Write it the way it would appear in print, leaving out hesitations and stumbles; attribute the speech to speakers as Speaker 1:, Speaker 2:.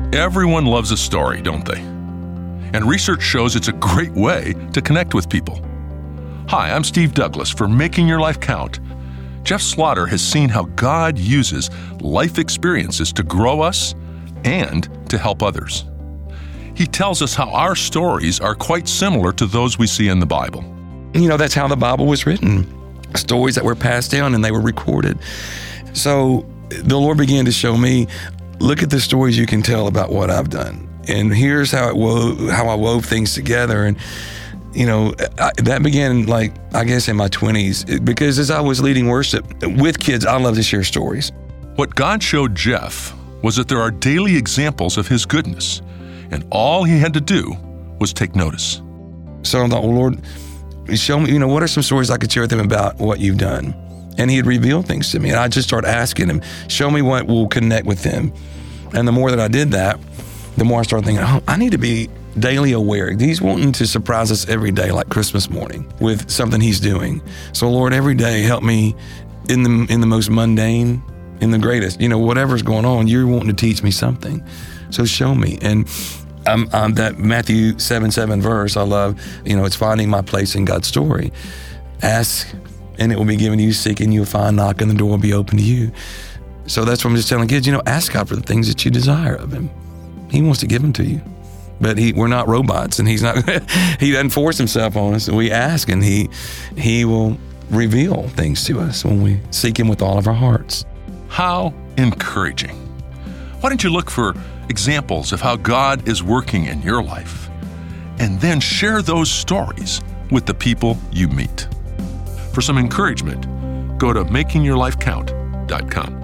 Speaker 1: Everyone loves a story, don't they? And research shows it's a great way to connect with people. Hi, I'm Steve Douglas for Making Your Life Count. Jeff Slaughter has seen how God uses life experiences to grow us and to help others. He tells us how our stories are quite similar to those we see in the Bible.
Speaker 2: That's how the Bible was written. Stories that were passed down and they were recorded. So the Lord began to show me, look at the stories you can tell about what I've done. And here's how I wove things together. And, that began in my 20s, because as I was leading worship with kids, I love to share stories.
Speaker 1: What God showed Jeff was that there are daily examples of His goodness, and all he had to do was take notice.
Speaker 2: So I thought, well, Lord, show me, what are some stories I could share with him about what you've done? And he'd reveal things to me. And I just started asking him, show me what will connect with them. And the more that I did that, the more I started thinking, I need to be daily aware. He's wanting to surprise us every day, like Christmas morning, with something he's doing. So Lord, every day help me in the most mundane, in the greatest, whatever's going on, you're wanting to teach me something. So show me. And that Matthew 7:7 verse, I love, it's finding my place in God's story. Ask and it will be given to you, seek and you'll find, knock and the door will be open to you. So that's what I'm just telling kids, ask God for the things that you desire of Him. He wants to give them to you. But we're not robots, and He doesn't force Himself on us. We ask and He will reveal things to us when we seek Him with all of our hearts.
Speaker 1: How encouraging. Why don't you look for examples of how God is working in your life, and then share those stories with the people you meet. For some encouragement, go to makingyourlifecount.com.